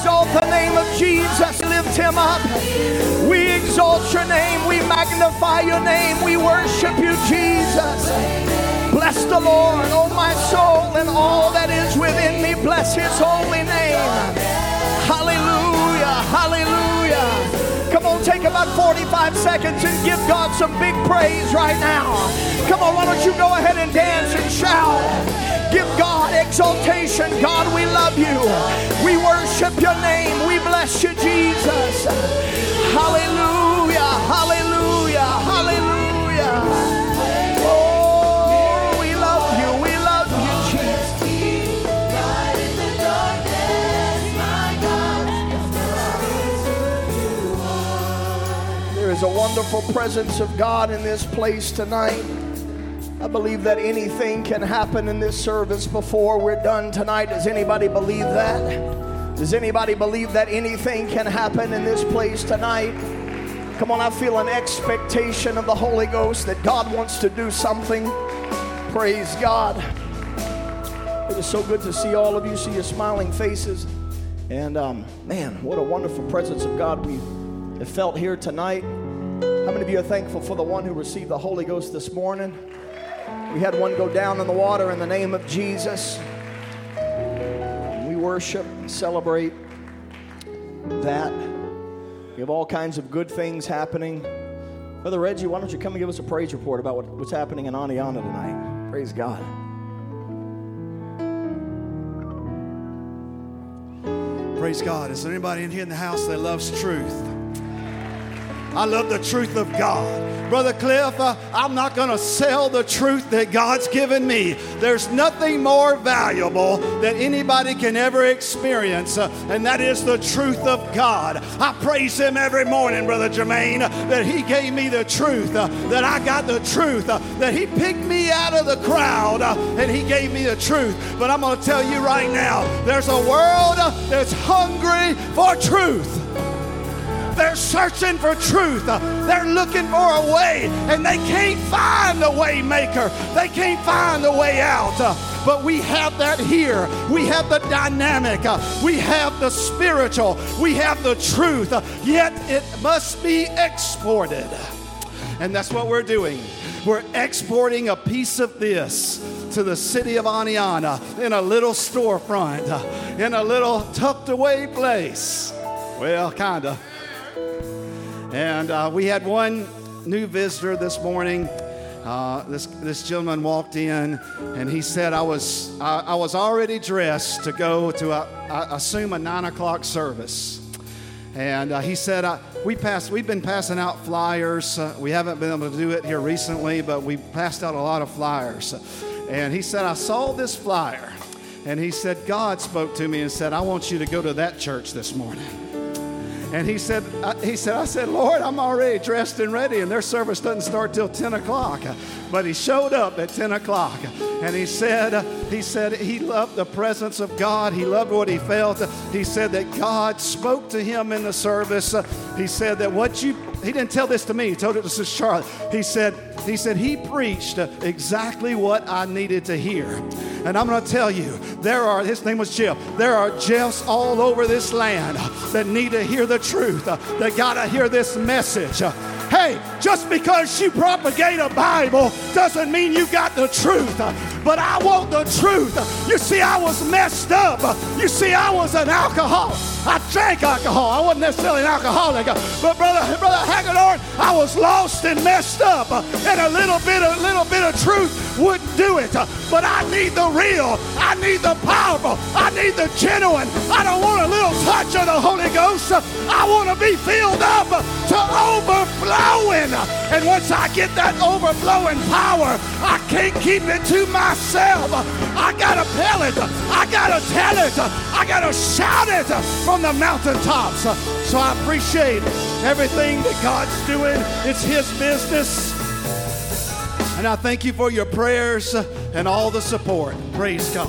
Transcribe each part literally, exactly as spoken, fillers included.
Exalt the name of Jesus, lift him up. We exalt your name, we magnify your name, we worship you, Jesus. Bless the Lord, oh my soul, and all that is within me, bless his holy name. Hallelujah, hallelujah. Come on, take about forty-five seconds and give God some big praise right now. Come on, why don't you go ahead and dance and shout. Give God exaltation. God, we love you. We worship your name. We bless you, Jesus. Hallelujah, hallelujah, hallelujah. Oh, we love you. We love you, Jesus. There is a wonderful presence of God in this place tonight. I believe that anything can happen in this service before we're done tonight. Does anybody believe that? Does anybody believe that anything can happen in this place tonight? Come on, I feel an expectation of the Holy Ghost that God wants to do something. Praise God. It is so good to see all of you, see your smiling faces. And um, man, what a wonderful presence of God we have felt here tonight. How many of you are thankful for the one who received the Holy Ghost this morning? We had one go down in the water in the name of Jesus. We worship and celebrate that. We have all kinds of good things happening. Brother Reggie, why don't you come and give us a praise report about what, what's happening in Aniana tonight? Praise God. Praise God. Is there anybody in here in the house that loves truth? I love the truth of God. Brother Cliff, uh, I'm not going to sell the truth that God's given me. There's nothing more valuable that anybody can ever experience, uh, and that is the truth of God. I praise him every morning, Brother Jermaine, that he gave me the truth, uh, that I got the truth, uh, that he picked me out of the crowd, uh, and he gave me the truth. But I'm going to tell you right now, there's a world uh, that's hungry for truth. They're searching for truth. They're looking for a way, and they can't find the way maker. They can't find the way out. But we have that here. We have the dynamic. We have the spiritual. We have the truth. Yet it must be exported. And that's what we're doing. We're exporting a piece of this to the city of Aniana in a little storefront, in a little tucked away place. Well, kind of. And uh, we had one new visitor this morning. Uh, this this gentleman walked in, and he said, "I was I, I was already dressed to go to a, I assume a nine o'clock service." And uh, he said, uh, "We passed. We've been passing out flyers. Uh, we haven't been able to do it here recently, but we passed out a lot of flyers." And he said, "I saw this flyer," and he said, "God spoke to me and said, I want you to go to that church this morning." And he said, I, he said, I said, "Lord, I'm already dressed and ready, and their service doesn't start till ten o'clock. But he showed up at ten o'clock, and he said, he said he loved the presence of God. He loved what he felt. He said that God spoke to him in the service. He said that what you, he didn't tell this to me. He told it to Sister Charlotte. He said, he said he preached exactly what I needed to hear. And I'm going to tell you, there are, his name was Jeff, there are Jeffs all over this land that need to hear the truth, that got to hear this message. Hey, just because you propagate a Bible doesn't mean you got the truth. But I want the truth. You see, I was messed up. You see, I was an alcoholic. I drank alcohol. I wasn't necessarily an alcoholic. But brother, brother Hagedorn, I was lost and messed up. And a little bit, a little bit of truth wouldn't do it. But I need the real. I need the powerful. I need the genuine. I don't want a little touch of the Holy Ghost. I want to be filled up to overflowing. And once I get that overflowing power, I can't keep it to myself. I gotta tell it. I gotta tell it. I gotta shout it from the mountaintops. So I appreciate everything that God's doing. It's his business. And I thank you for your prayers and all the support. Praise God.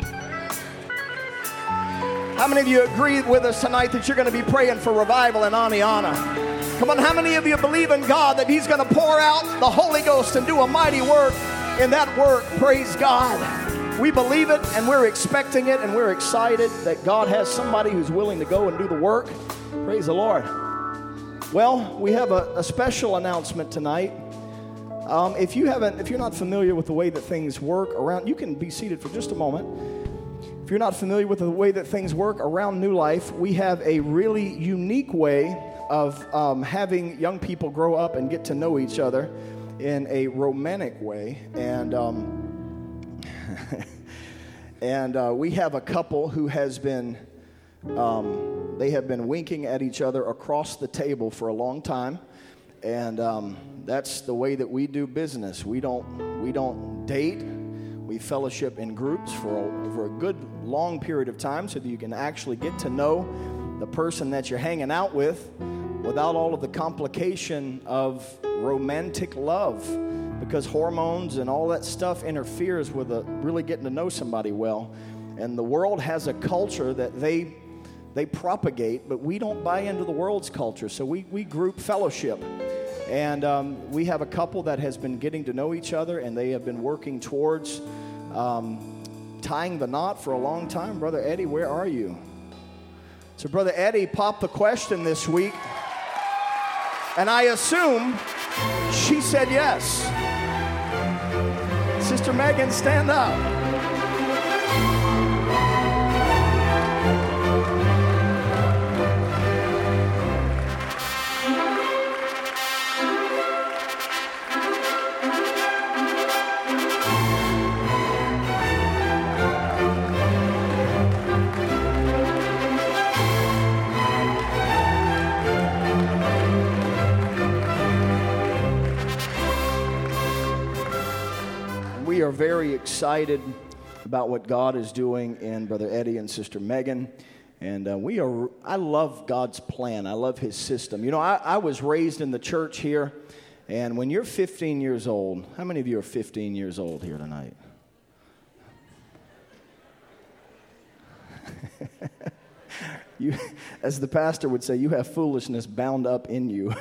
How many of you agree with us tonight that you're going to be praying for revival in Aniana? Come on, how many of you believe in God that he's going to pour out the Holy Ghost and do a mighty work in that work? Praise God. We believe it, and we're expecting it, and we're excited that God has somebody who's willing to go and do the work. Praise the Lord. Well, we have a, a special announcement tonight. Um, if you haven't, if you're not familiar with the way that things work around, you can be seated for just a moment. If you're not familiar with the way that things work around New Life, we have a really unique way of um, having young people grow up and get to know each other in a romantic way. And um, and uh, we have a couple who has been, um, they have been winking at each other across the table for a long time. And um, that's the way that we do business. We don't we don't date. We fellowship in groups for a, for a good long period of time so that you can actually get to know the person that you're hanging out with without all of the complication of romantic love, because hormones and all that stuff interferes with a, really getting to know somebody well. And the world has a culture that they they propagate, but we don't buy into the world's culture, so we, we group fellowship. And um, we have a couple that has been getting to know each other, and they have been working towards um, tying the knot for a long time. Brother Eddie, where are you? So Brother Eddie popped the question this week, and I assume she said yes. Sister Megan, stand up. We are very excited about what God is doing in Brother Eddie and Sister Megan. And uh, we are, I love God's plan. I love His system. You know, I, I was raised in the church here. And when you're fifteen years old, how many of you are fifteen years old here tonight? You, as the pastor would say, you have foolishness bound up in you.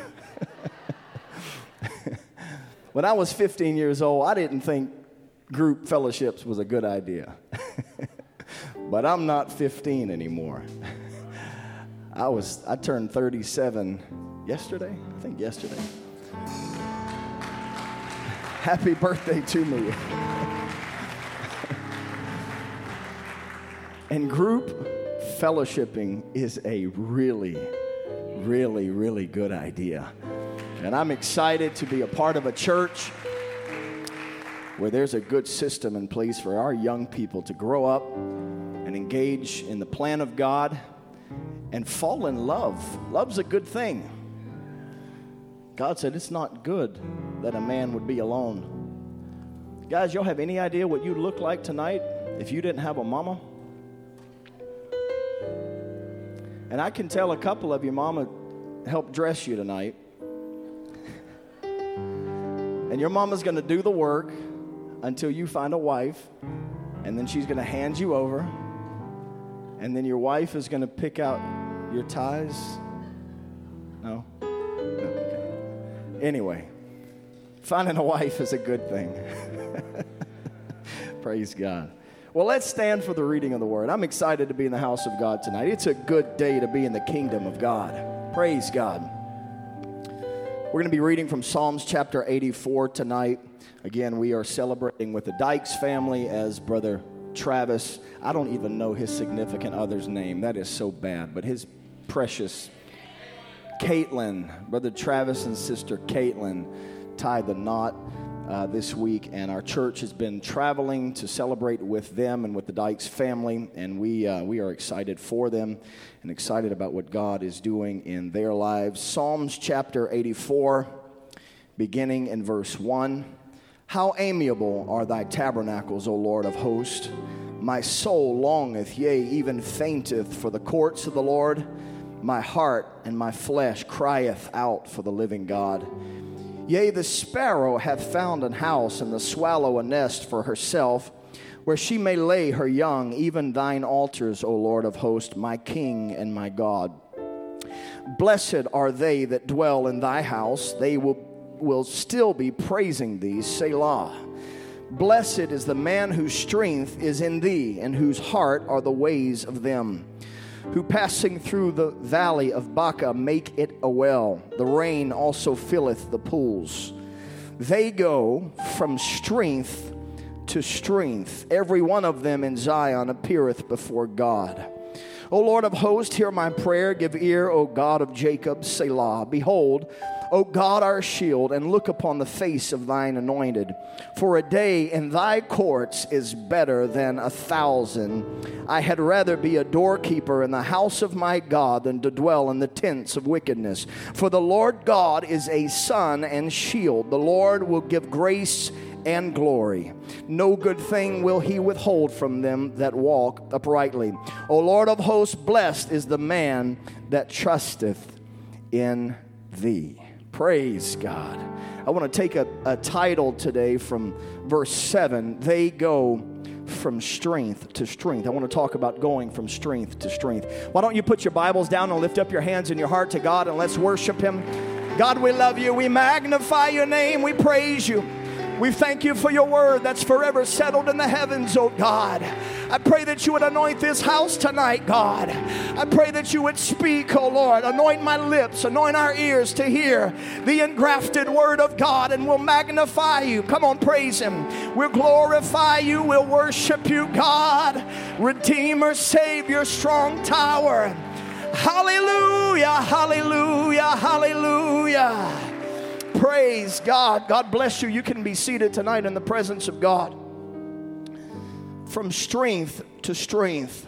When I was fifteen years old, I didn't think group fellowships was a good idea. But I'm not fifteen anymore. I was I turned thirty-seven yesterday. I think yesterday. Happy birthday to me. And group fellowshipping is a really, really, really good idea. And I'm excited to be a part of a church where there's a good system in place for our young people to grow up and engage in the plan of God and fall in love. Love's a good thing. God said it's not good that a man would be alone. Guys, y'all have any idea what you'd look like tonight if you didn't have a mama? And I can tell a couple of you, mama helped dress you tonight. And your mama's going to do the work until you find a wife, and then she's going to hand you over, and then your wife is going to pick out your ties. No? No. Okay. Anyway, finding a wife is a good thing. Praise God. Well, let's stand for the reading of the Word. I'm excited to be in the house of God tonight. It's a good day to be in the kingdom of God. Praise God. We're going to be reading from Psalms chapter eighty-four tonight. Again, we are celebrating with the Dykes family as Brother Travis. I don't even know his significant other's name. That is so bad. But his precious Caitlin, Brother Travis and Sister Caitlin tied the knot uh, this week. And our church has been traveling to celebrate with them and with the Dykes family. And we, uh, we are excited for them and excited about what God is doing in their lives. Psalms chapter eighty-four, beginning in verse one. How amiable are thy tabernacles, O Lord of hosts! My soul longeth, yea, even fainteth for the courts of the Lord. My heart and my flesh crieth out for the living God. Yea, the sparrow hath found an house, and the swallow a nest for herself, where she may lay her young, even thine altars, O Lord of hosts, my King and my God. Blessed are they that dwell in thy house. They will will still be praising thee, Selah. Blessed is the man whose strength is in thee, and whose heart are the ways of them, who passing through the valley of Baca make it a well. The rain also filleth the pools. They go from strength to strength. Every one of them in Zion appeareth before God. O Lord of hosts, hear my prayer. Give ear, O God of Jacob, Selah. Behold, O God, our shield, and look upon the face of thine anointed. For a day in thy courts is better than a thousand. I had rather be a doorkeeper in the house of my God than to dwell in the tents of wickedness. For the Lord God is a sun and shield. The Lord will give grace and glory. No good thing will he withhold from them that walk uprightly. O Lord of hosts, blessed is the man that trusteth in thee. Praise God. I want to take a, a title today from verse seven. They go from strength to strength. I want to talk about going from strength to strength. Why don't you put your Bibles down and lift up your hands and your heart to God, and let's worship him. God, we love you. We magnify your name. We praise you. We thank you for your word that's forever settled in the heavens, oh God. I pray that you would anoint this house tonight, God. I pray that you would speak, oh Lord. Anoint my lips, anoint our ears to hear the engrafted word of God, and we'll magnify you. Come on, praise him. We'll glorify you. We'll worship you, God. Redeemer, Savior, strong tower. Hallelujah, hallelujah, hallelujah. Praise God. God bless you. You can be seated tonight in the presence of God. From strength to strength.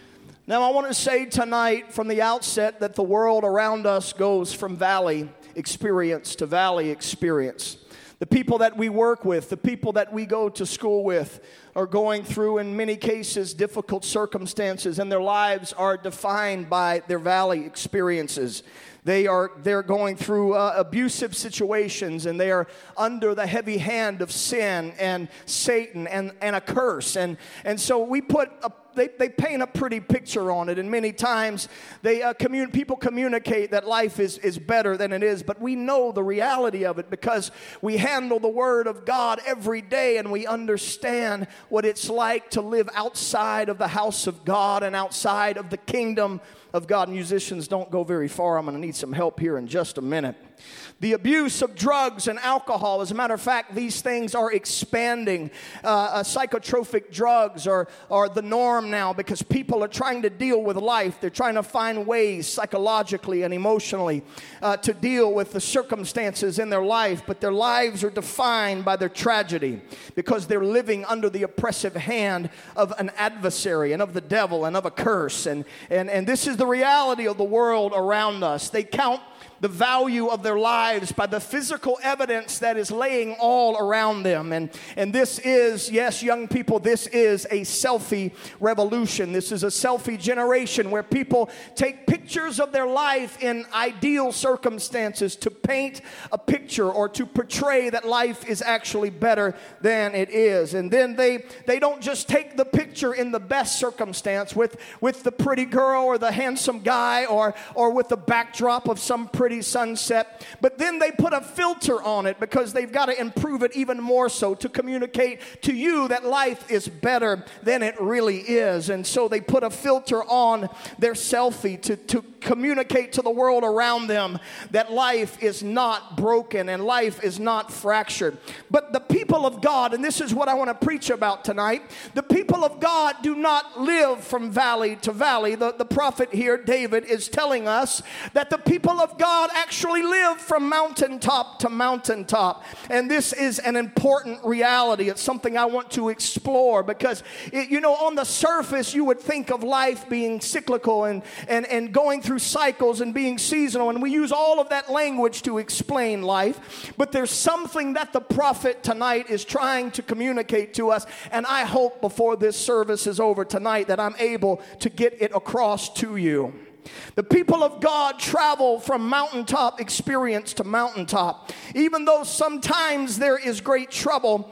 Now I want to say tonight from the outset that the world around us goes from valley experience to valley experience. The people that we work with, the people that we go to school with, are going through, in many cases, difficult circumstances, and their lives are defined by their valley experiences. They are they're going through uh, abusive situations, and they are under the heavy hand of sin and Satan and, and a curse. And, and so we put a They, they paint a pretty picture on it, and many times they uh, commun- people communicate that life is, is better than it is, but we know the reality of it because we handle the Word of God every day, and we understand what it's like to live outside of the house of God and outside of the kingdom of God. Musicians, don't go very far. I'm going to need some help here in just a minute. The abuse of drugs and alcohol, as a matter of fact, these things are expanding. Uh, uh, psychotropic drugs are, are the norm now because people are trying to deal with life. They're trying to find ways psychologically and emotionally uh, to deal with the circumstances in their life. But their lives are defined by their tragedy because they're living under the oppressive hand of an adversary and of the devil and of a curse. And, and, and this is the reality of the world around us. They count the value of their lives by the physical evidence that is laying all around them. And, and this is, yes, young people, this is a selfie revolution. This is a selfie generation where people take pictures of their life in ideal circumstances to paint a picture or to portray that life is actually better than it is. And then they, they don't just take the picture in the best circumstance with, with the pretty girl or the handsome guy or, or with the backdrop of some pretty sunset, but then they put a filter on it because they've got to improve it even more so to communicate to you that life is better than it really is. And so they put a filter on their selfie to, to communicate to the world around them that life is not broken and life is not fractured. But the people of God, and this is what I want to preach about tonight, the people of God do not live from valley to valley. The, the prophet here, David, is telling us that the people of God actually live from mountaintop to mountaintop. And this is an important reality. It's something I want to explore because, it, you know, on the surface, you would think of life being cyclical and, and, and going through cycles and being seasonal. And we use all of that language to explain life. But there's something that the prophet tonight is trying to communicate to us. And I hope before this service is over tonight that I'm able to get it across to you. The people of God travel from mountaintop experience to mountaintop. Even though sometimes there is great trouble,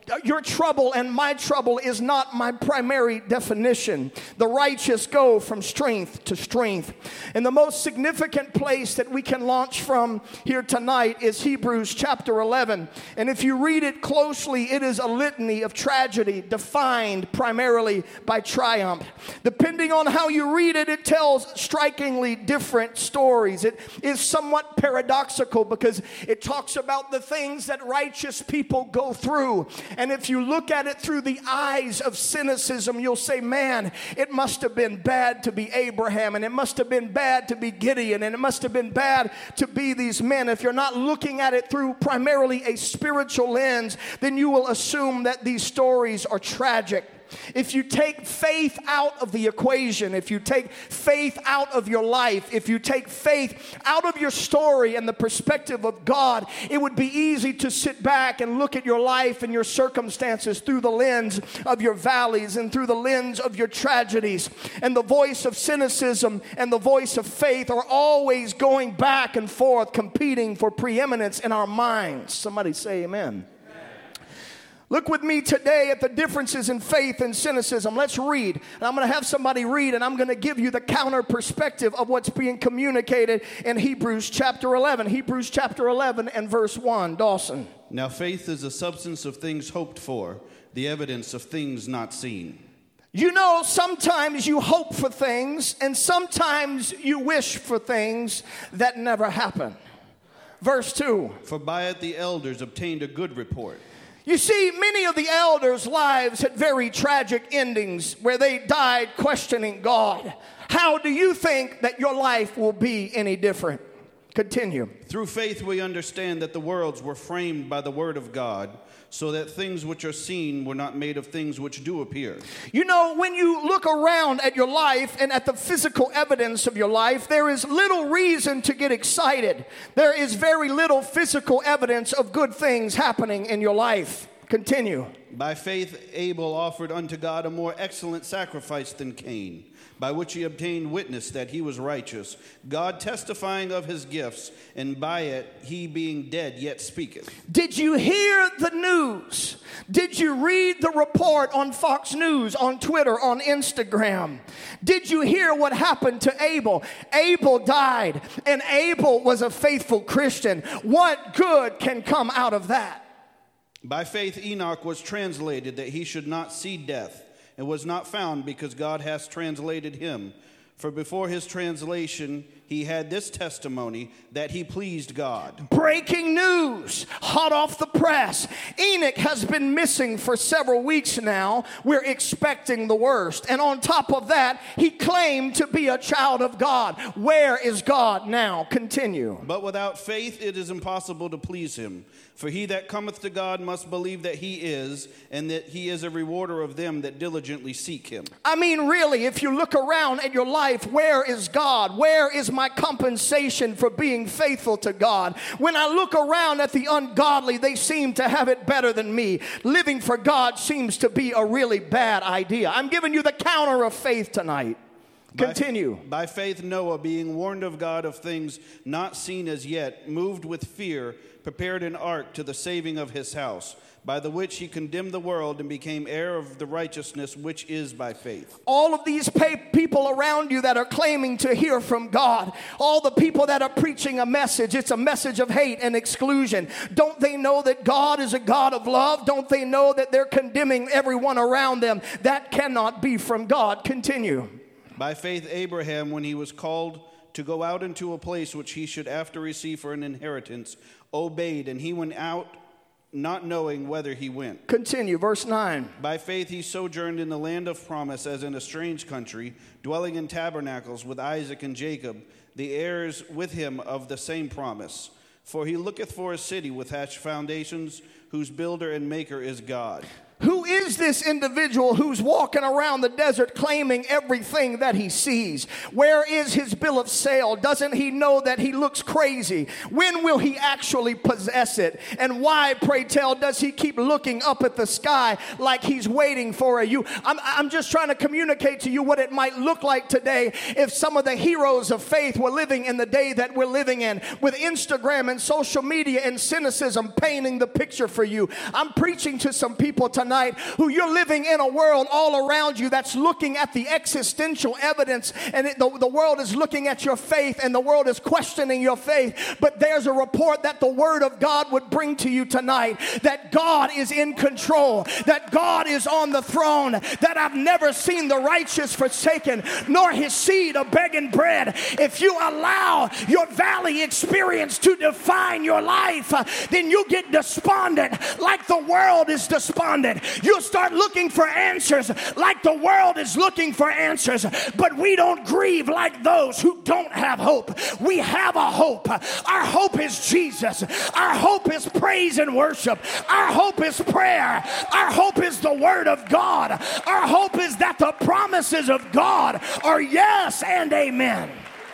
Your trouble and my trouble is not my primary definition. The righteous go from strength to strength. And the most significant place that we can launch from here tonight is Hebrews chapter eleven. And if you read it closely, it is a litany of tragedy defined primarily by triumph. Depending on how you read it, it tells strikingly different stories. It is somewhat paradoxical because it talks about the things that righteous people go through. And if you look at it through the eyes of cynicism, you'll say, man, it must have been bad to be Abraham, and it must have been bad to be Gideon, and it must have been bad to be these men. If you're not looking at it through primarily a spiritual lens, then you will assume that these stories are tragic. If you take faith out of the equation, if you take faith out of your life, if you take faith out of your story and the perspective of God, it would be easy to sit back and look at your life and your circumstances through the lens of your valleys and through the lens of your tragedies. And the voice of cynicism and the voice of faith are always going back and forth, competing for preeminence in our minds. Somebody say amen. Look with me today at the differences in faith and cynicism. Let's read. And I'm going to have somebody read, and I'm going to give you the counter perspective of what's being communicated in Hebrews chapter eleven. Hebrews chapter eleven and verse one. Dawson. Now faith is the substance of things hoped for, the evidence of things not seen. You know, sometimes you hope for things, and sometimes you wish for things that never happen. Verse two. For by it the elders obtained a good report. You see, many of the elders' lives had very tragic endings where they died questioning God. How do you think that your life will be any different? Continue. Through faith we understand that the worlds were framed by the word of God, so that things which are seen were not made of things which do appear. You know, when you look around at your life and at the physical evidence of your life, there is little reason to get excited. There is very little physical evidence of good things happening in your life. Continue. By faith Abel offered unto God a more excellent sacrifice than Cain, by which he obtained witness that he was righteous, God testifying of his gifts, and by it he being dead yet speaketh. Did you hear the news? Did you read the report on Fox News, on Twitter, on Instagram? Did you hear what happened to Abel? Abel died, and Abel was a faithful Christian. What good can come out of that? By faith Enoch was translated that he should not see death, and was not found because God has translated him. For before his translation, he had this testimony that he pleased God. Breaking news, hot off the press. Enoch has been missing for several weeks now. We're expecting the worst. And on top of that, he claimed to be a child of God. Where is God now? Continue. But without faith, it is impossible to please him. For he that cometh to God must believe that he is, and that he is a rewarder of them that diligently seek him. I mean, really, if you look around at your life, where is God? Where is my compensation for being faithful to God? When I look around at the ungodly, they seem to have it better than me. Living for God seems to be a really bad idea. I'm giving you the counter of faith tonight. Continue. By, by faith Noah, being warned of God of things not seen as yet, moved with fear, prepared an ark to the saving of his house, by the which he condemned the world and became heir of the righteousness which is by faith. All of these people around you that are claiming to hear from God, all the people that are preaching a message, it's a message of hate and exclusion. Don't they know that God is a God of love? Don't they know that they're condemning everyone around them? That cannot be from God. Continue. By faith Abraham, when he was called to go out into a place which he should after receive for an inheritance, obeyed, and he went out not knowing whither he went. Continue, verse nine. By faith he sojourned in the land of promise as in a strange country, dwelling in tabernacles with Isaac and Jacob, the heirs with him of the same promise. For he looketh for a city with hatched foundations, whose builder and maker is God. Who is this individual who's walking around the desert claiming everything that he sees? Where is his bill of sale? Doesn't he know that he looks crazy? When will he actually possess it? And why, pray tell, does he keep looking up at the sky like he's waiting for a you? I'm, I'm just trying to communicate to you what it might look like today if some of the heroes of faith were living in the day that we're living in, with Instagram and social media and cynicism painting the picture for you. I'm preaching to some people tonight who you're living in a world all around you that's looking at the existential evidence, and it, the, the world is looking at your faith, and the world is questioning your faith. But there's a report that the word of God would bring to you tonight, that God is in control, that God is on the throne, that I've never seen the righteous forsaken, nor his seed a begging bread. If you allow your valley experience to define your life, uh, then you get despondent like the world is despondent. You'll start looking for answers like the world is looking for answers. But we don't grieve like those who don't have hope. We have a hope. Our hope is Jesus. Our hope is praise and worship. Our hope is prayer. Our hope is the word of God. Our hope is that the promises of God are yes and amen.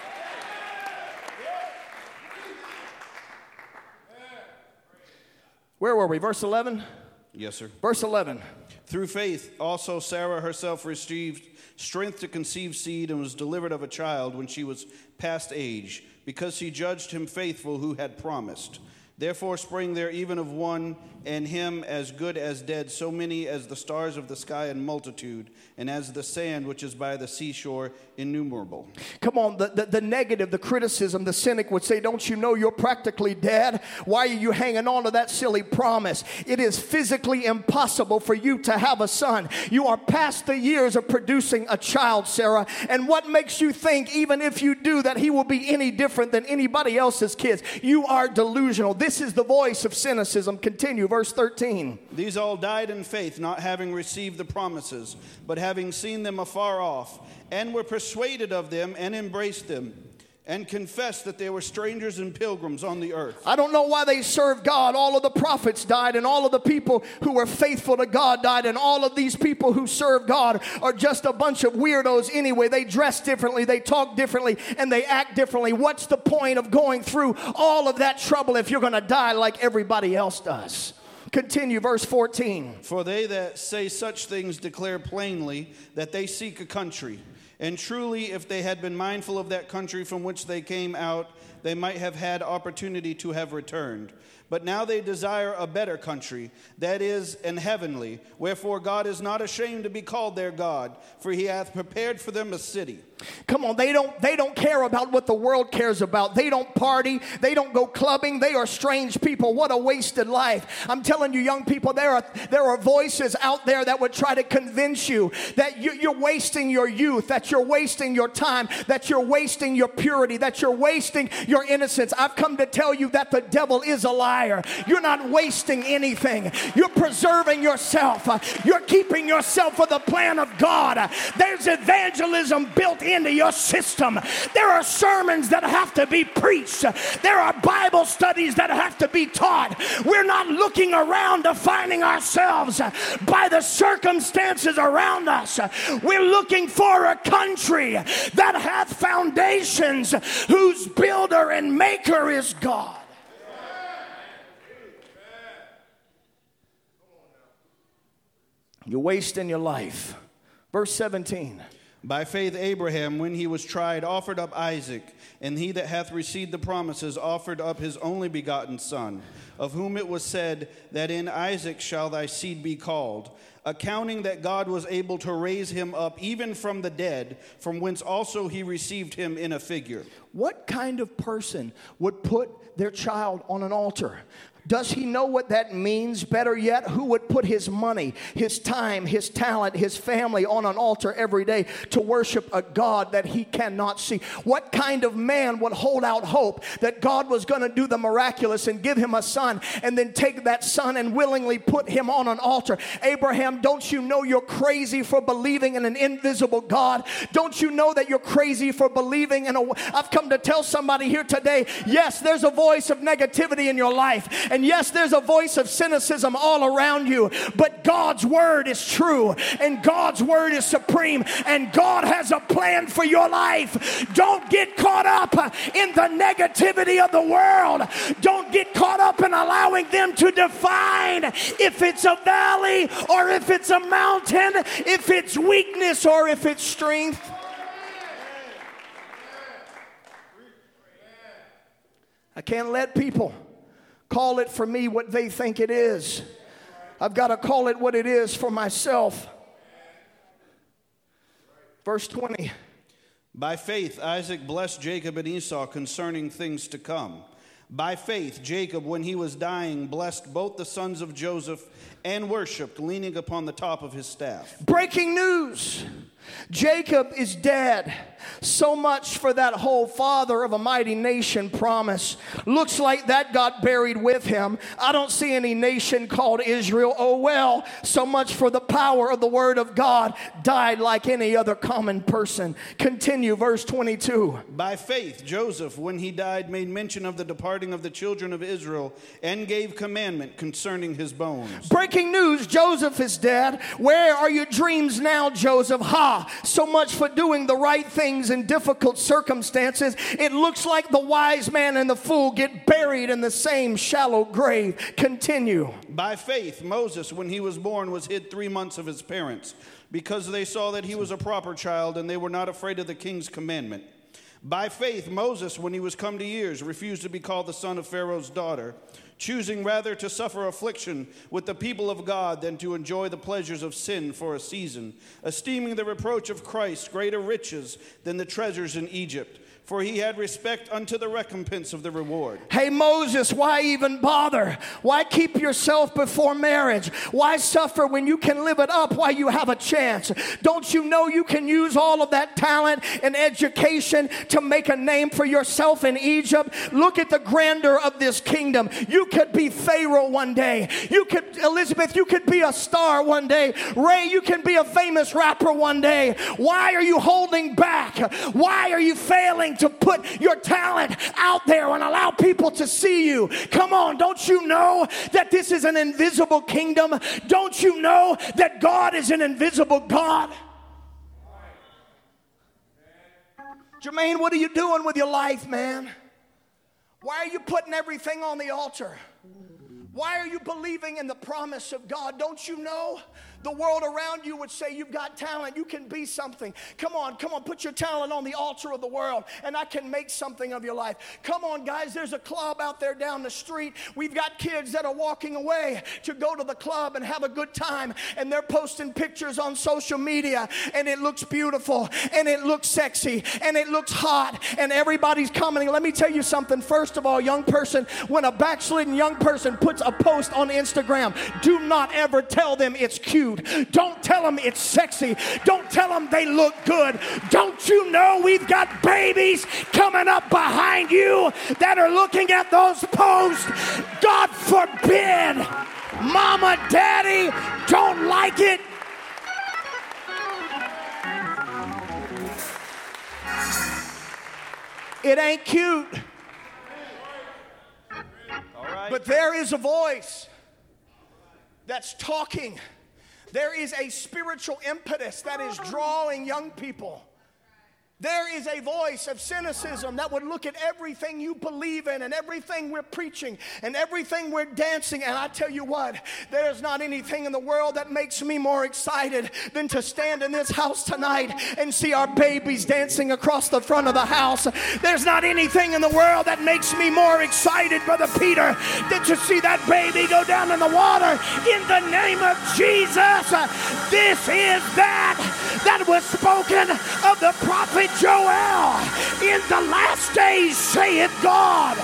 Where were we? Verse eleven? Yes, sir. Verse eleven. Through faith also Sarah herself received strength to conceive seed and was delivered of a child when she was past age, because he judged him faithful who had promised. Therefore sprang there even of one, and him as good as dead, so many as the stars of the sky in multitude, and as the sand which is by the seashore innumerable. Come on, the, the, the negative, the criticism, the cynic would say, don't you know you're practically dead? Why are you hanging on to that silly promise? It is physically impossible for you to have a son. You are past the years of producing a child, Sarah. And what makes you think, even if you do, that he will be any different than anybody else's kids? You are delusional. This is the voice of cynicism. Continue, verse thirteen. These all died in faith, not having received the promises, but having seen them afar off, and were persuaded of them, and embraced them, and confessed that they were strangers and pilgrims on the earth. I don't know why they served God. All of the prophets died, and all of the people who were faithful to God died, and all of these people who serve God are just a bunch of weirdos anyway. They dress differently, they talk differently, and they act differently. What's the point of going through all of that trouble if you're going to die like everybody else does? Continue, verse fourteen. For they that say such things declare plainly that they seek a country. And truly, if they had been mindful of that country from which they came out, they might have had opportunity to have returned. But now they desire a better country, that is, an heavenly. Wherefore God is not ashamed to be called their God, for he hath prepared for them a city. Come on, they don't they don't care about what the world cares about. They don't party. They don't go clubbing. They are strange people. What a wasted life. I'm telling you, young people, there are there are voices out there that would try to convince you that you, you're wasting your youth, that you're wasting your time, that you're wasting your purity, that you're wasting your innocence. I've come to tell you that the devil is a liar. You're not wasting anything. You're preserving yourself. You're keeping yourself for the plan of God. There's evangelism built into your system. There are sermons that have to be preached. There are Bible studies that have to be taught. We're not looking around defining ourselves by the circumstances around us. We're looking for a country that hath foundations, whose builder and maker is God. You're wasting your life. Verse seventeen. By faith Abraham, when he was tried, offered up Isaac, and he that hath received the promises offered up his only begotten son, of whom it was said that in Isaac shall thy seed be called, accounting that God was able to raise him up even from the dead, from whence also he received him in a figure. What kind of person would put their child on an altar? Does he know what that means? Better yet, who would put his money, his time, his talent, his family on an altar every day to worship a God that he cannot see? What kind of man would hold out hope that God was going to do the miraculous and give him a son, and then take that son and willingly put him on an altar? Abraham Abraham, don't you know you're crazy for believing in an invisible God? Don't you know that you're crazy for believing in a... I've come to tell somebody here today, yes, there's a voice of negativity in your life. And yes, there's a voice of cynicism all around you. But God's word is true. And God's word is supreme. And God has a plan for your life. Don't get caught up in the negativity of the world. Don't get caught up in allowing them to define if it's a valley or if it's a mountain, if it's weakness or if it's strength. I can't let people call it for me what they think it is. I've got to call it what it is for myself. Verse twenty. By faith, Isaac blessed Jacob and Esau concerning things to come. By faith, Jacob, when he was dying, blessed both the sons of Joseph and worshiped, leaning upon the top of his staff. Breaking news. Jacob is dead. So much for that whole father of a mighty nation promise. Looks like that got buried with him. I don't see any nation called Israel. Oh well, so much for the power of the word of God. Died like any other common person. Continue, verse twenty-two. By faith, Joseph, when he died, made mention of the departing of the children of Israel and gave commandment concerning his bones. Breaking news, Joseph is dead. Where are your dreams now, Joseph? Ha! So much for doing the right things in difficult circumstances. It looks like the wise man and the fool get buried in the same shallow grave. Continue. By faith, Moses, when he was born, was hid three months of his parents, because they saw that he was a proper child, and they were not afraid of the king's commandment. By faith, Moses, when he was come to years, refused to be called the son of Pharaoh's daughter, choosing rather to suffer affliction with the people of God than to enjoy the pleasures of sin for a season, esteeming the reproach of Christ greater riches than the treasures in Egypt, for he had respect unto the recompense of the reward. Hey Moses, why even bother? Why keep yourself before marriage? Why suffer when you can live it up while you have a chance? Don't you know you can use all of that talent and education to make a name for yourself in Egypt? Look at the grandeur of this kingdom. You could be Pharaoh one day. You could, Elizabeth, you could be a star one day. Ray, you can be a famous rapper one day. Why are you holding back? Why are you failing to put your talent out there and allow people to see you? Come on, don't you know that this is an invisible kingdom? Don't you know that God is an invisible God? Jermaine, what are you doing with your life, man? Why are you putting everything on the altar? Why are you believing in the promise of God? Don't you know the world around you would say you've got talent, you can be something. Come on, come on, put your talent on the altar of the world and I can make something of your life. Come on, guys, there's a club out there down the street. We've got kids that are walking away to go to the club and have a good time, and they're posting pictures on social media, and it looks beautiful, and it looks sexy, and it looks hot, and everybody's commenting. Let me tell you something. First of all, young person, when a backslidden young person puts a post on Instagram, do not ever tell them it's cute. Don't tell them it's sexy. Don't tell them they look good. Don't you know we've got babies coming up behind you that are looking at those posts? God forbid, mama, daddy don't like it. It ain't cute. All right. But there is a voice that's talking. There is a spiritual impetus that is drawing young people. There is a voice of cynicism that would look at everything you believe in and everything we're preaching and everything we're dancing. And I tell you what, there's not anything in the world that makes me more excited than to stand in this house tonight and see our babies dancing across the front of the house. There's not anything in the world that makes me more excited, Brother Peter, than to see that baby go down in the water in the name of Jesus. This is that that was spoken of the prophet Joel. In the last days, saith God.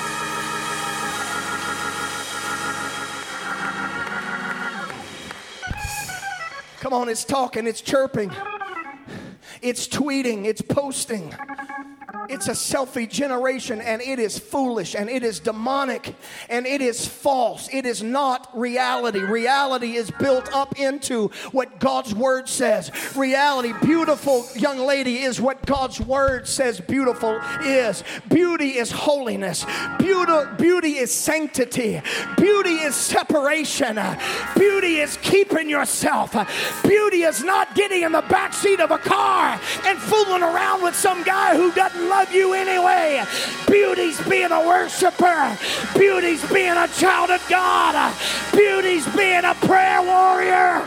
Come on, it's talking, it's chirping, it's tweeting, it's posting, It's a selfie generation, and it is foolish, and it is demonic, and it is false. It is not reality. Reality is built up into what God's word says. Reality, beautiful young lady, is what God's word says beautiful is. Beauty is holiness. Beauty, beauty is sanctity. Beauty is separation. Beauty is keeping yourself. Beauty is not getting in the back seat of a car and fooling around with some guy who doesn't love you anyway. Beauty's being a worshiper. Beauty's being a child of God. Beauty's being a prayer warrior.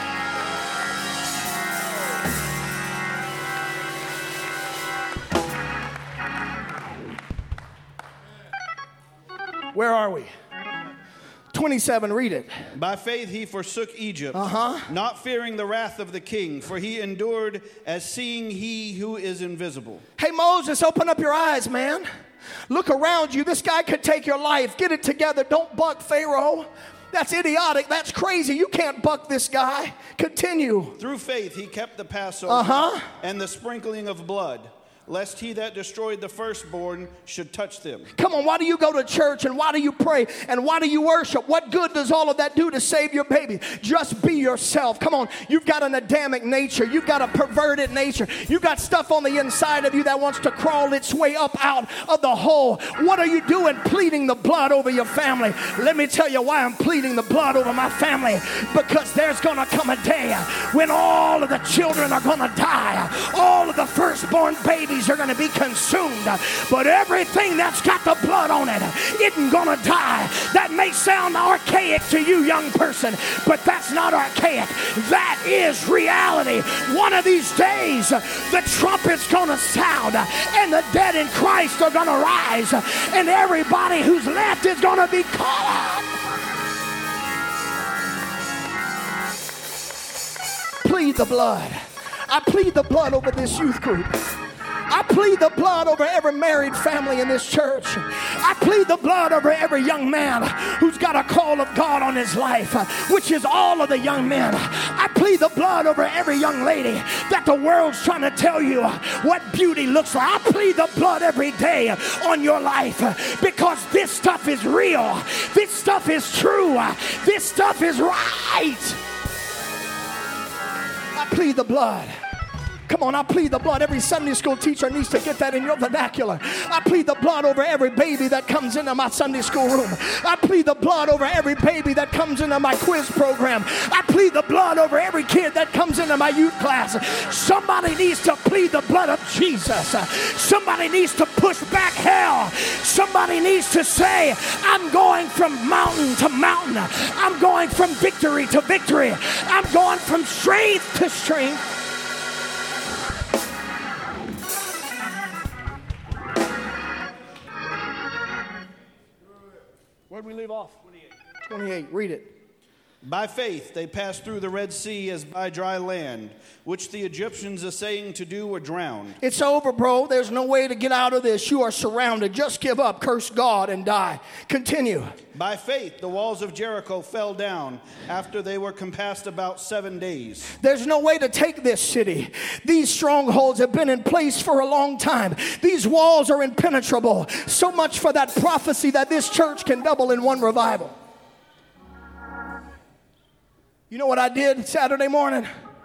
Where are we? twenty-seven, read it. By faith he forsook Egypt, uh-huh. not fearing the wrath of the king, for he endured as seeing he who is invisible. Hey, Moses, open up your eyes, man. Look around you. This guy could take your life. Get it together. Don't buck Pharaoh. That's idiotic. That's crazy. You can't buck this guy. Continue. Through faith he kept the Passover uh-huh. and the sprinkling of blood, lest he that destroyed the firstborn should touch them. Come on, why do you go to church and why do you pray and why do you worship? What good does all of that do to save your baby? Just be yourself. Come on, you've got an Adamic nature. You've got a perverted nature. You've got stuff on the inside of you that wants to crawl its way up out of the hole. What are you doing pleading the blood over your family? Let me tell you why I'm pleading the blood over my family. Because there's going to come a day when all of the children are going to die. All of the firstborn babies are going to be consumed, but everything that's got the blood on it isn't going to die. That may sound archaic to you, young person, but that's not archaic. That is reality. One of these days, the trumpet's going to sound, and the dead in Christ are going to rise, and everybody who's left is going to be caught up. Plead the blood. I plead the blood over this youth group. I plead the blood over every married family in this church. I plead the blood over every young man who's got a call of God on his life, which is all of the young men. I plead the blood over every young lady that the world's trying to tell you what beauty looks like. I plead the blood every day on your life because this stuff is real. This stuff is true. This stuff is right. I plead the blood. Come on, I plead the blood. Every Sunday school teacher needs to get that in your vernacular. I plead the blood over every baby that comes into my Sunday school room. I plead the blood over every baby that comes into my quiz program. I plead the blood over every kid that comes into my youth class. Somebody needs to plead the blood of Jesus. Somebody needs to push back hell. Somebody needs to say, I'm going from mountain to mountain. I'm going from victory to victory. I'm going from strength to strength. Where'd we leave off? twenty-eight. twenty-eight. Read it. By faith they passed through the Red Sea as by dry land, which the Egyptians essaying to do were drowned. It's over, bro. There's no way to get out of this. You are surrounded. Just give up, curse God, and die. Continue. By faith the walls of Jericho fell down after they were compassed about seven days. There's no way to take this city. These strongholds have been in place for a long time. These walls are impenetrable. So much for that prophecy that this church can double in one revival. You know what I did Saturday morning?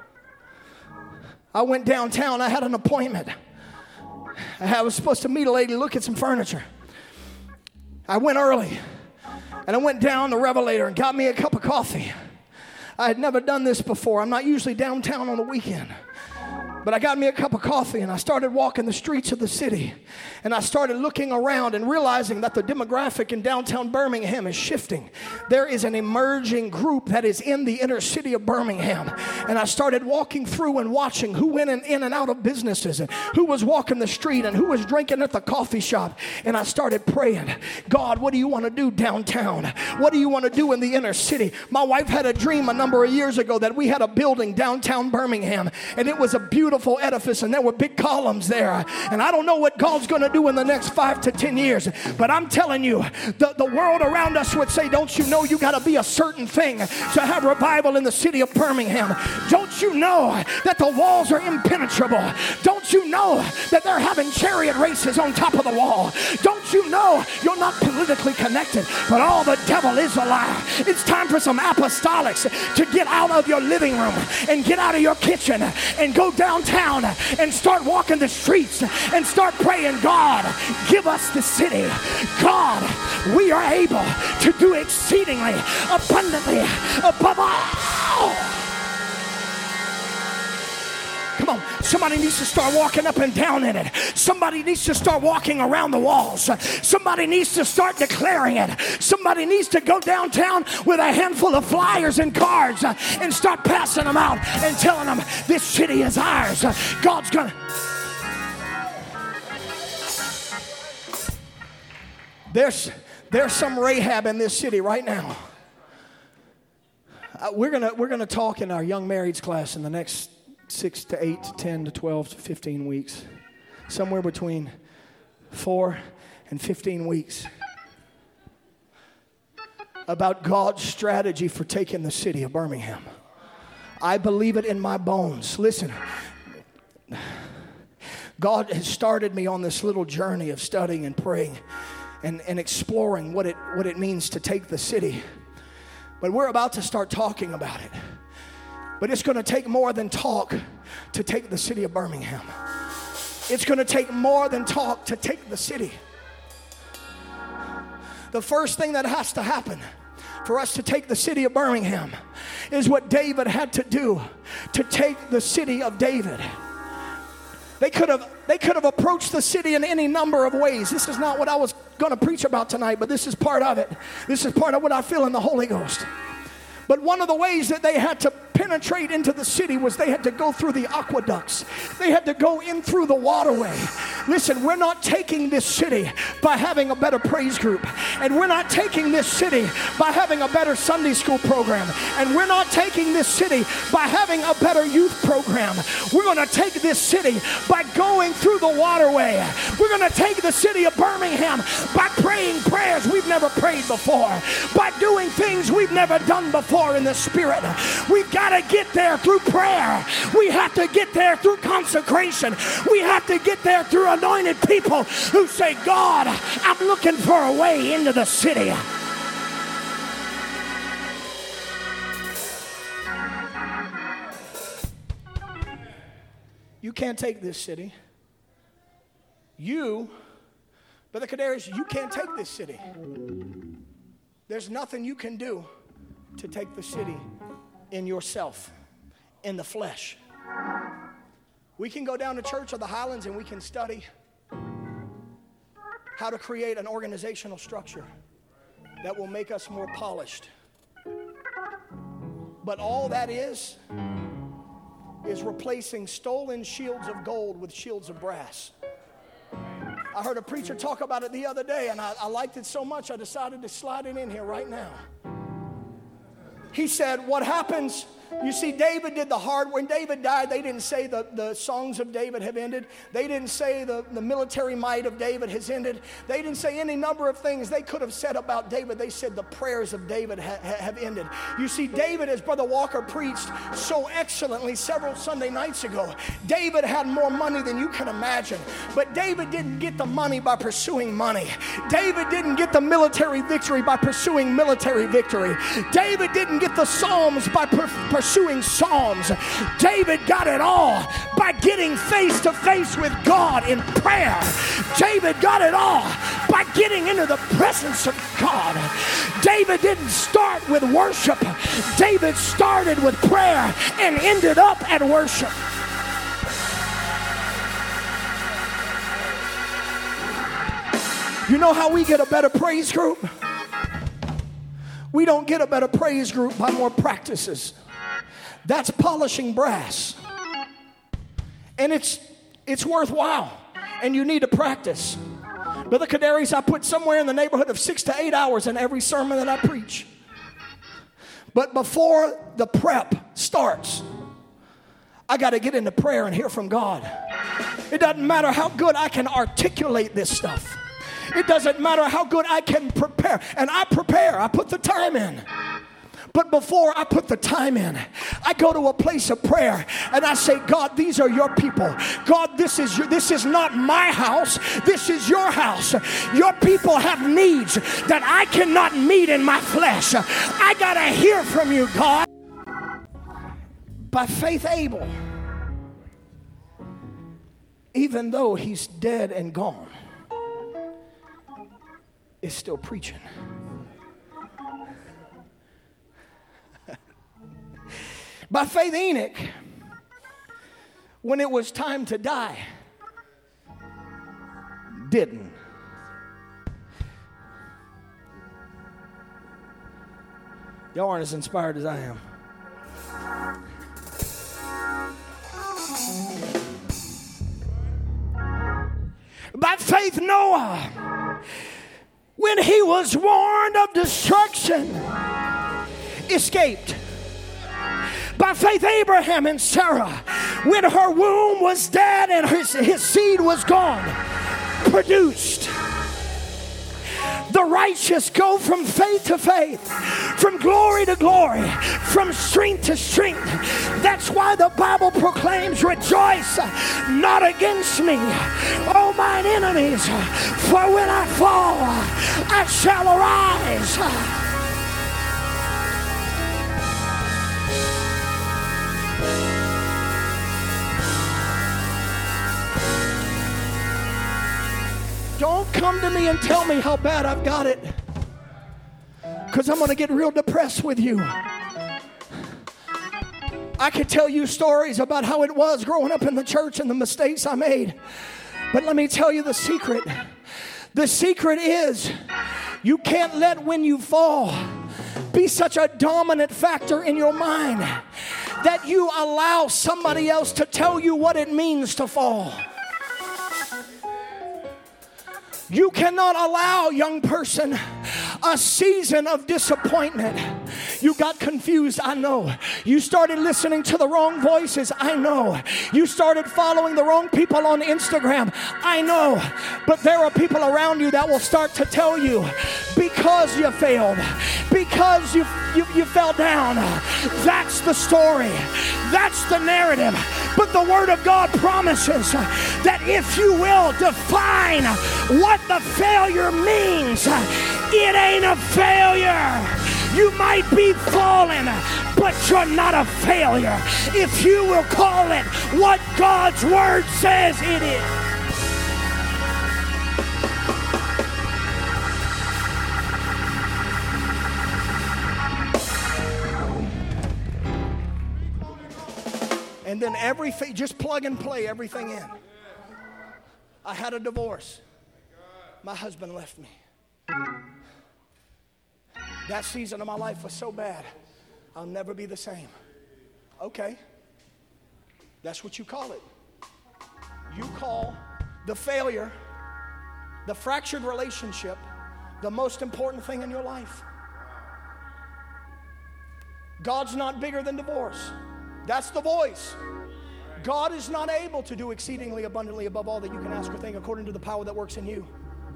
I went downtown. I had an appointment. I was supposed to meet a lady, look at some furniture. I went early, and I went down the Revelator and got me a cup of coffee. I had never done this before. I'm not usually downtown on the weekend. But I got me a cup of coffee and I started walking the streets of the city. And I started looking around and realizing that the demographic in downtown Birmingham is shifting. There is an emerging group that is in the inner city of Birmingham. And I started walking through and watching who went in, in and out of businesses and who was walking the street and who was drinking at the coffee shop. And I started praying, God, what do you want to do downtown? What do you want to do in the inner city? My wife had a dream a number of years ago that we had a building downtown Birmingham. And it was a beautiful beautiful edifice, and there were big columns there. And I don't know what God's going to do in the next five to ten years, but I'm telling you, the, the world around us would say, don't you know you got to be a certain thing to have revival in the city of Birmingham? Don't you know that the walls are impenetrable? Don't you know that they're having chariot races on top of the wall? Don't you know you're not politically connected, but all the devil is a lie? It's time for some apostolics to get out of your living room and get out of your kitchen and go downtown and start walking the streets and start praying, God, give us the city. God, we are able to do exceedingly abundantly above all. Come on, somebody needs to start walking up and down in it. Somebody needs to start walking around the walls. Somebody needs to start declaring it. Somebody needs to go downtown with a handful of flyers and cards and start passing them out and telling them this city is ours. God's gonna. There's, there's some Rahab in this city right now. Uh, we're gonna we're gonna talk in our young marrieds class in the next six to eight to ten to twelve to fifteen weeks, somewhere between four and fifteen weeks, about God's strategy for taking the city of Birmingham. I believe it in my bones. Listen, God has started me on this little journey of studying and praying and, and exploring what it what it means to take the city. But we're about to start talking about it. But it's going to take more than talk to take the city of Birmingham. It's going to take more than talk to take the city. The first thing that has to happen for us to take the city of Birmingham is what David had to do to take the city of David. They could have they could have approached the city in any number of ways. This is not what I was going to preach about tonight, but this is part of it. This is part of what I feel in the Holy Ghost. But one of the ways that they had to penetrate into the city was they had to go through the aqueducts. They had to go in through the waterway. Listen, we're not taking this city by having a better praise group. And we're not taking this city by having a better Sunday school program. And we're not taking this city by having a better youth program. We're going to take this city by going through the waterway. We're going to take the city of Birmingham by praying prayers we've never prayed before. By doing things we've never done before in the Spirit. We've got to get there through prayer. We have to get there through consecration. We have to get there through anointed people who say, God, I'm looking for a way into the city. You can't take this city. You, Brother Kadarius, you can't take this city. There's nothing you can do to take the city in yourself, in the flesh. We can go down to Church of the Highlands and we can study how to create an organizational structure that will make us more polished. But all that is, is replacing stolen shields of gold with shields of brass. I heard a preacher talk about it the other day, and I, I liked it so much I decided to slide it in here right now. He said, what happens, you see, David did the hard, when David died, they didn't say the, the songs of David have ended. They didn't say the, the military might of David has ended. They didn't say any number of things they could have said about David. They said the prayers of David ha, ha, have ended. You see, David, as Brother Walker preached so excellently several Sunday nights ago, David had more money than you can imagine. But David didn't get the money by pursuing money. David didn't get the military victory by pursuing military victory. David didn't get the Psalms by per- pursuing Psalms. David got it all by getting face to face with God in prayer. David got it all by getting into the presence of God. David didn't start with worship. David started with prayer and ended up at worship. You know how we get a better praise group? We don't get a better praise group by more practices. That's polishing brass. And it's it's worthwhile. And you need to practice. Brother Kadarius, I put somewhere in the neighborhood of six to eight hours in every sermon that I preach. But before the prep starts, I got to get into prayer and hear from God. It doesn't matter how good I can articulate this stuff. It doesn't matter how good I can prepare. And I prepare. I put the time in. But before I put the time in, I go to a place of prayer and I say, God, these are your people. God, this is your, this is not my house. This is your house. Your people have needs that I cannot meet in my flesh. I got to hear from you, God. By faith, Abel, even though he's dead and gone, is still preaching. By faith, Enoch, when it was time to die, didn't. Y'all aren't as inspired as I am. By faith, Noah, when he was warned of destruction, escaped. By faith, Abraham and Sarah, when her womb was dead and his, his seed was gone, produced. The righteous go from faith to faith, from glory to glory, from strength to strength. That's why the Bible proclaims, rejoice not against me, O mine enemies, for when I fall, I shall arise. Don't come to me and tell me how bad I've got it, because I'm going to get real depressed with you. I could tell you stories about how it was growing up in the church and the mistakes I made. But let me tell you the secret. The secret is you can't let when you fall be such a dominant factor in your mind that you allow somebody else to tell you what it means to fall. You cannot allow, young person, a season of disappointment. You got confused, I know. You started listening to the wrong voices, I know. You started following the wrong people on Instagram, I know. But there are people around you that will start to tell you, because you failed, because you, you, you fell down, that's the story, that's the narrative. But the Word of God promises that if you will define what the failure means, it ain't a failure. You might be fallen, but you're not a failure. If you will call it what God's Word says it is. And then everything, just plug and play everything in. I had a divorce. My husband left me. That season of my life was so bad, I'll never be the same. Okay, that's what you call it. You call the failure, the fractured relationship, the most important thing in your life. God's not bigger than divorce. That's the voice. God is not able to do exceedingly abundantly above all that you can ask or think, according to the power that works in you.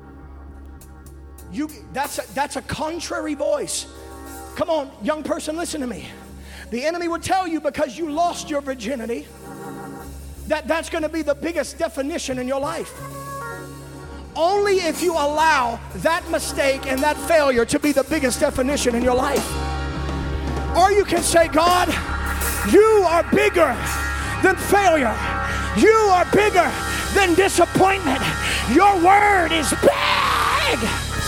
You that's a, that's a contrary voice. Come on, young person, listen to me. The enemy would tell you because you lost your virginity that that's going to be the biggest definition in your life. Only if you allow that mistake and that failure to be the biggest definition in your life. Or you can say, God, you are bigger than failure. You are bigger than disappointment. Your word is big.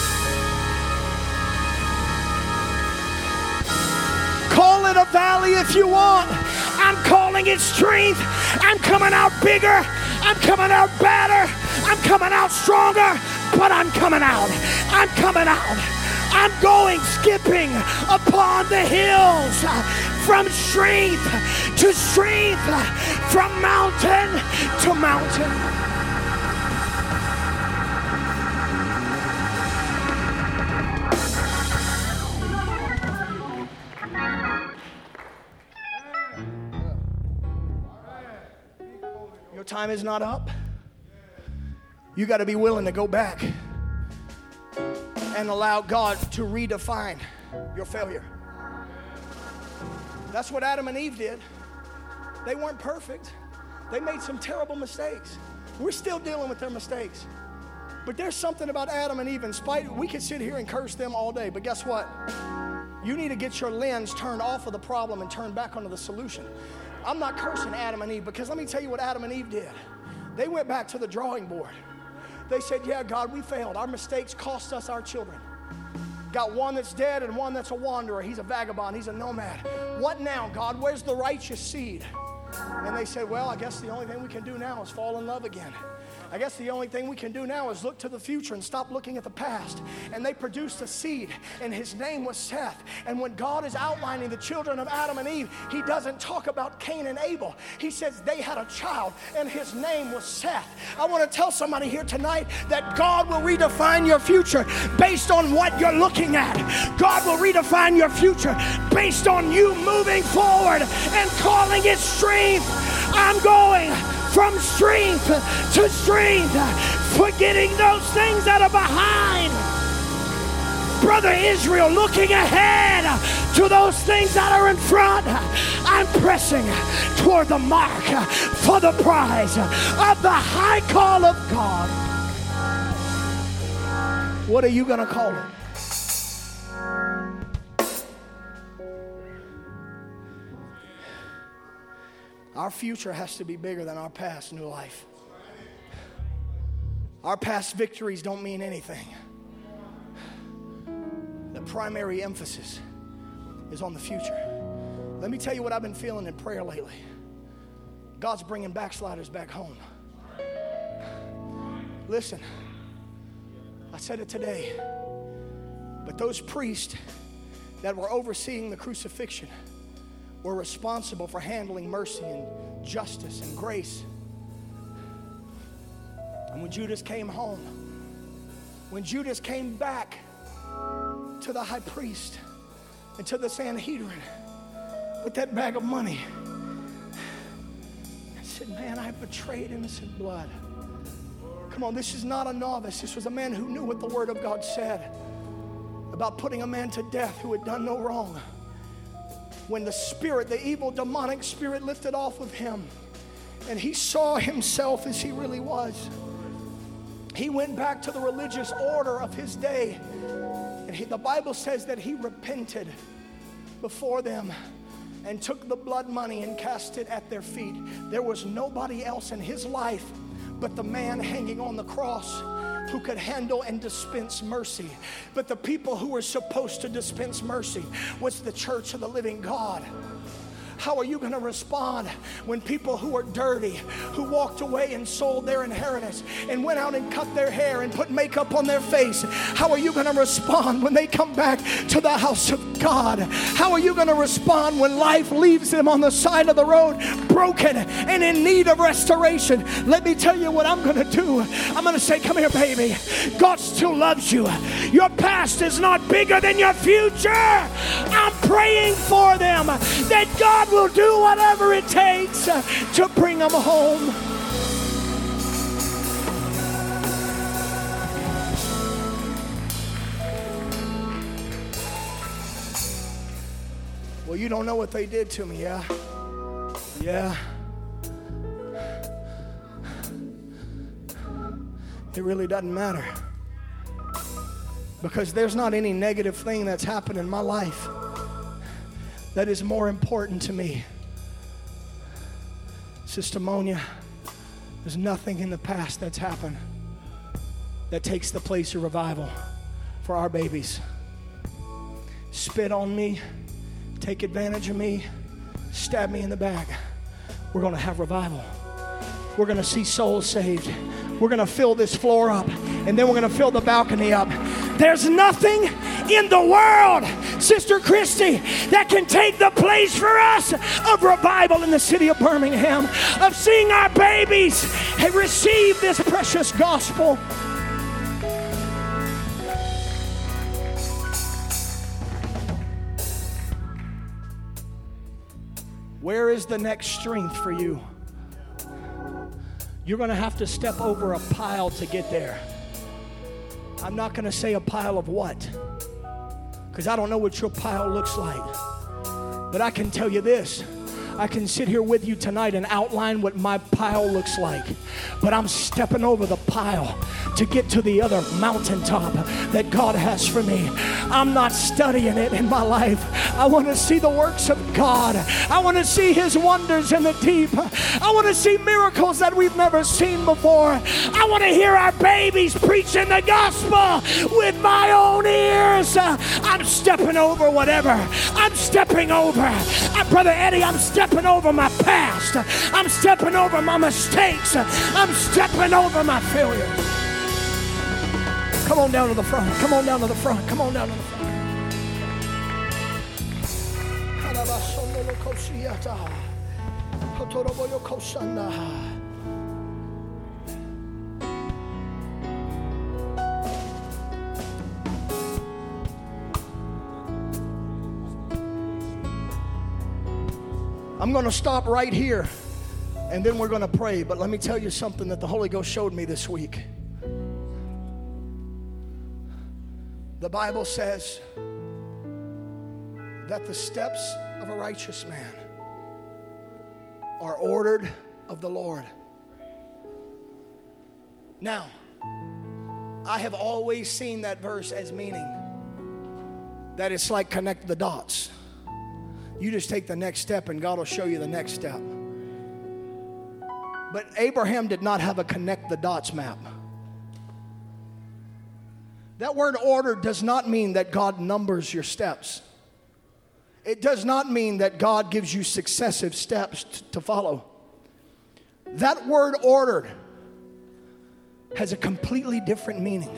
Call it a valley if you want. I'm calling it strength. I'm coming out bigger. I'm coming out better. I'm coming out stronger. But I'm coming out. I'm coming out. I'm going skipping upon the hills. From strength to strength, from mountain to mountain. time is not up. You got to be willing to go back and allow God to redefine your failure. That's what Adam and Eve did. They weren't perfect. They made some terrible mistakes. We're still dealing with their mistakes. But there's something about Adam and Eve. In spite, we could sit here and curse them all day, but guess what? You need to get your lens turned off of the problem and turned back onto the solution. I'm not cursing Adam and Eve, because let me tell you what Adam and Eve did. They went back to the drawing board. They said, yeah, God, we failed. Our mistakes cost us our children. Got one that's dead and one that's a wanderer. He's a vagabond. He's a nomad. What now, God? Where's the righteous seed? And they said, well, I guess the only thing we can do now is fall in love again. I guess the only thing we can do now is look to the future and stop looking at the past. And they produced a seed, and his name was Seth. And when God is outlining the children of Adam and Eve, he doesn't talk about Cain and Abel. He says they had a child, and his name was Seth. I want to tell somebody here tonight that God will redefine your future based on what you're looking at. God will redefine your future based on you moving forward and calling it strength. I'm going from strength to strength, forgetting those things that are behind. Brother Israel, looking ahead to those things that are in front. I'm pressing toward the mark for the prize of the high call of God. What are you going to call it? Our future has to be bigger than our past, New Life. Our past victories don't mean anything. The primary emphasis is on the future. Let me tell you what I've been feeling in prayer lately. God's bringing backsliders back home. Listen, I said it today, but those priests that were overseeing the crucifixion were responsible for handling mercy and justice and grace. And when Judas came home, when Judas came back to the high priest and to the Sanhedrin with that bag of money, I said, man, I betrayed innocent blood. Come on, this is not a novice. This was a man who knew what the Word of God said about putting a man to death who had done no wrong. When the spirit, the evil demonic spirit lifted off of him and he saw himself as he really was, he went back to the religious order of his day. And he, the Bible says that he repented before them and took the blood money and cast it at their feet. There was nobody else in his life but the man hanging on the cross who could handle and dispense mercy. But the people who were supposed to dispense mercy was the church of the living God. How are you going to respond when people who are dirty, who walked away and sold their inheritance and went out and cut their hair and put makeup on their face, how are you going to respond when they come back to the house of God? How are you going to respond when life leaves them on the side of the road, broken and in need of restoration? Let me tell you what I'm going to do. I'm going to say, come here, baby. God still loves you. Your past is not bigger than your future. I'm praying for them that God will do whatever it takes to bring them home. Well, you don't know what they did to me, yeah? Yeah. It really doesn't matter. Because there's not any negative thing that's happened in my life that is more important to me. Sister Monia, there's nothing in the past that's happened that takes the place of revival for our babies. Spit on me, take advantage of me, stab me in the back. We're going to have revival. We're going to see souls saved. We're going to fill this floor up, and then we're going to fill the balcony up. There's nothing in the world, Sister Christy, that can take the place for us of revival in the city of Birmingham, of seeing our babies receive this precious gospel. Where is the next strength for you? You're going to have to step over a pile to get there. I'm not going to say a pile of what, because I don't know what your pile looks like. But I can tell you this. I can sit here with you tonight and outline what my pile looks like. But I'm stepping over the pile to get to the other mountaintop that God has for me. I'm not studying it in my life. I want to see the works of God. I want to see His wonders in the deep. I want to see miracles that we've never seen before. I want to hear our babies preaching the gospel with my own ears. I'm stepping over whatever. I'm stepping over. Uh, Brother Eddie, I'm stepping over my past. I'm stepping over my mistakes. I'm stepping over my failures. Come on down to the front. Come on down to the front. Come on down to the front. I'm going to stop right here, and then we're going to pray. But let me tell you something that the Holy Ghost showed me this week. The Bible says that the steps of a righteous man are ordered of the Lord. Now, I have always seen that verse as meaning that it's like connect the dots. You just take the next step and God will show you the next step. But Abraham did not have a connect the dots map. That word order does not mean that God numbers your steps. It does not mean that God gives you successive steps t- to follow. That word ordered has a completely different meaning.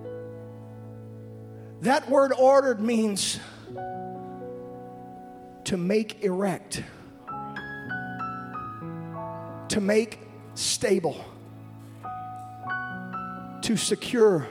That word ordered means to make erect, to make stable, to secure.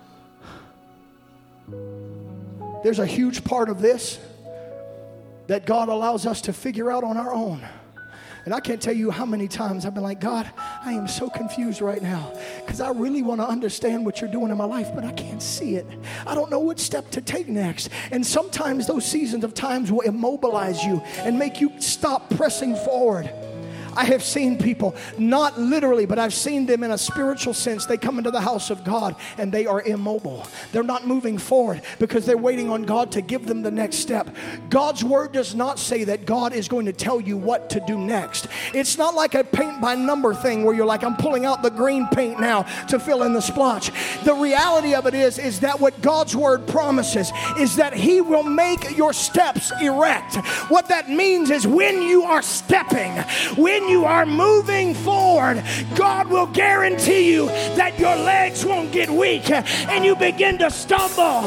There's a huge part of this that God allows us to figure out on our own. And I can't tell you how many times I've been like, God, I am so confused right now because I really want to understand what you're doing in my life, but I can't see it. I don't know what step to take next. And sometimes those seasons of times will immobilize you and make you stop pressing forward. I have seen people, not literally, but I've seen them in a spiritual sense. They come into the house of God and they are immobile. They're not moving forward because they're waiting on God to give them the next step. God's word does not say that God is going to tell you what to do next. It's not like a paint by number thing where you're like, I'm pulling out the green paint now to fill in the splotch. The reality of it is, is that what God's word promises is that He will make your steps erect. What that means is when you are stepping, when you are moving forward, God will guarantee you that your legs won't get weak and you begin to stumble.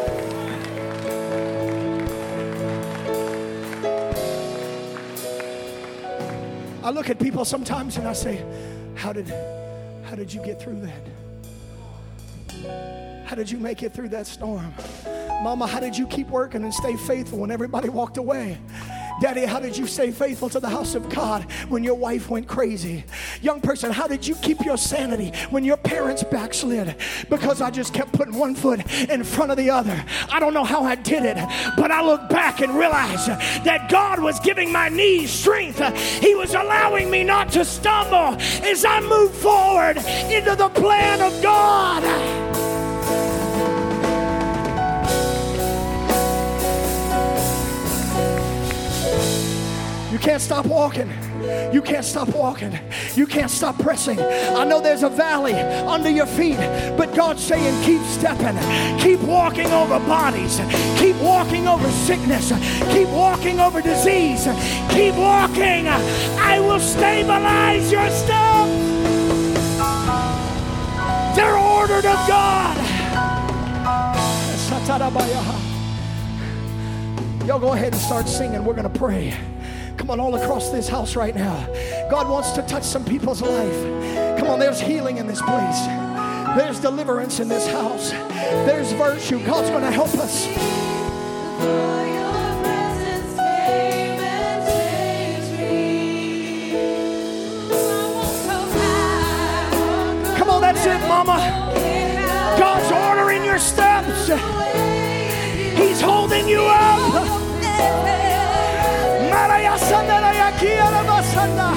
I look at people sometimes and I say, how did how did you get through that? How did you make it through that storm? Mama, how did you keep working and stay faithful when everybody walked away? Daddy, how did you stay faithful to the house of God when your wife went crazy? Young person, how did you keep your sanity when your parents backslid? Because I just kept putting one foot in front of the other. I don't know how I did it, but I look back and realize that God was giving my knees strength. He was allowing me not to stumble as I move forward into the plan of God. You can't stop walking. You can't stop walking. You can't stop pressing. I know there's a valley under your feet, but God's saying keep stepping. Keep walking over bodies. Keep walking over sickness. Keep walking over disease. Keep walking. I will stabilize your steps. They're ordered of God. Y'all go ahead and start singing. We're going to pray. Come on, all across this house right now. God wants to touch some people's life. Come on, there's healing in this place. There's deliverance in this house. There's virtue. God's going to help us. mama. God's ordering your steps. He's holding you up. Maraya sandara yakia rabasanda.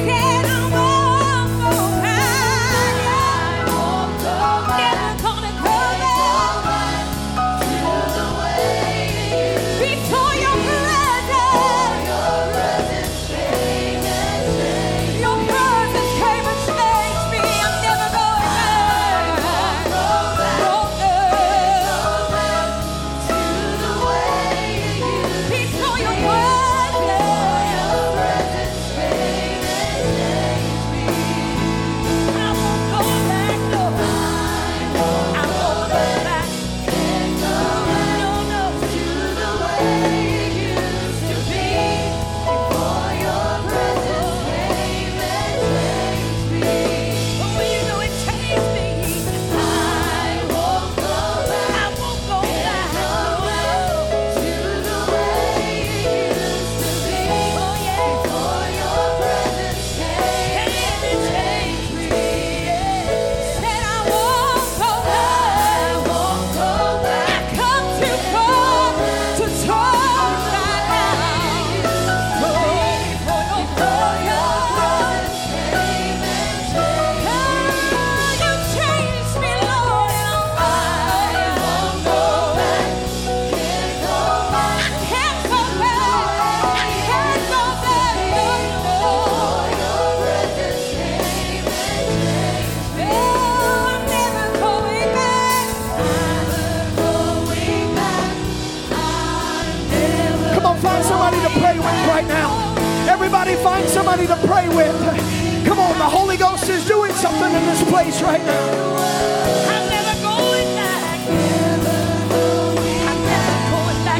Right now, everybody find somebody to pray with. Come on, the Holy Ghost is doing something in this place right now. I'm never going back. I'm never going back.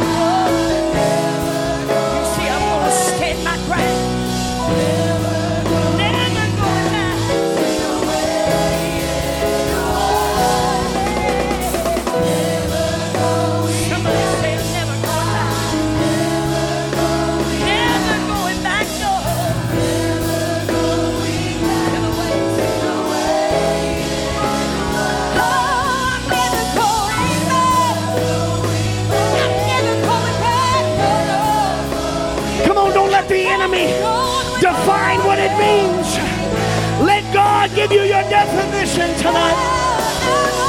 You see, I'm going to stand my ground. Never going back. Somebody say I'm never going back. The enemy define what it means. Let God give you your definition tonight.